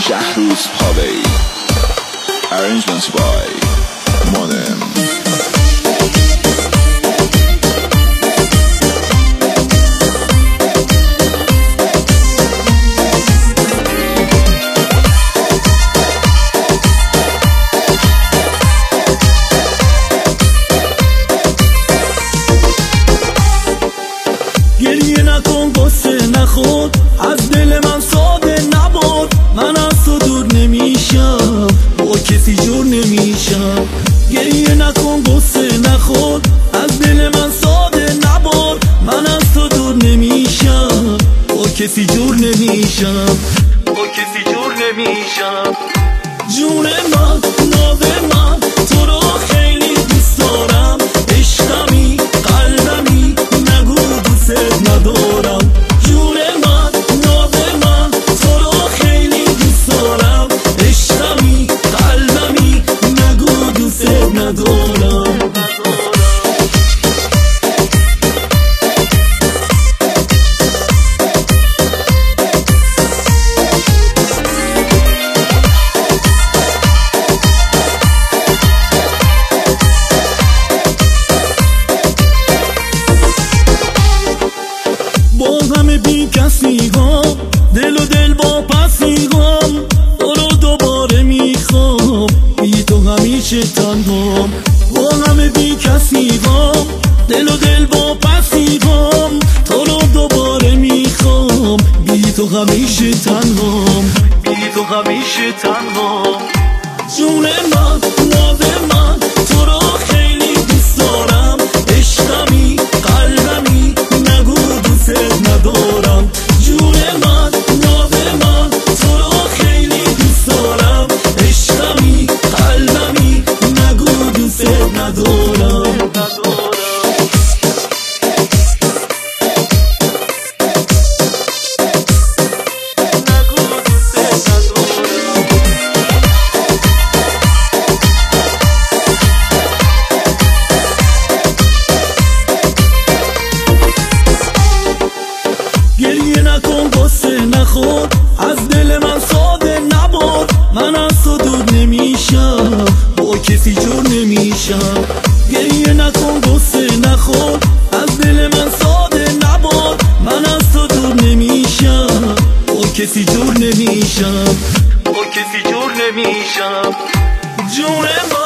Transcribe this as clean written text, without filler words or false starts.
Shahruz Hobby. Arrangements by Monem. گریه نکن قصه نخور، از دل من ساده نبود. من از تو دور نمیشم، با کسی جور نمیشم. گریه نکن قصه نخور، از دل من ساده نبود. من از تو دور نمیشم، با کسی جور نمیشم. با کسی جور نمیشم. جون من، ناز من، تو رو خیلی دوست دارم. عشقمی، قلبمی، نگو دوست ندارم. جون من، ناز من، تو رو خیلی دوست دارم. عشقمی، قلبمی، نگو دوست ندارم. با همه بی کسی ها، دل و دل با پسی ها، تو رو دوباره میخوام، بی تو همیشه تنهام. با همه بی کسی ها، دل و دل با پسی ها، تو رو دوباره میخوام، بی تو همیشه تنهام. بی تو همیشه تنهام. جون من، ناز من، تو رو خیلی دوست دارم. عشقمی، قلبمی، نگو دوست ندارم. جون من، ناز من، تو رو خیلی دوست دارم. عشقمی، قلبمی، نگو دوست ندارم. گریه نکن قصه نخور، از دل من ساده نبود. من از تو دور نمیشم، با کسی جور نمیشم. گریه نکن قصه نخور، از دل من ساده نبود. من از تو دور نمیشم، با کسی جور نمیشم. با کسی جور نمیشم. جون من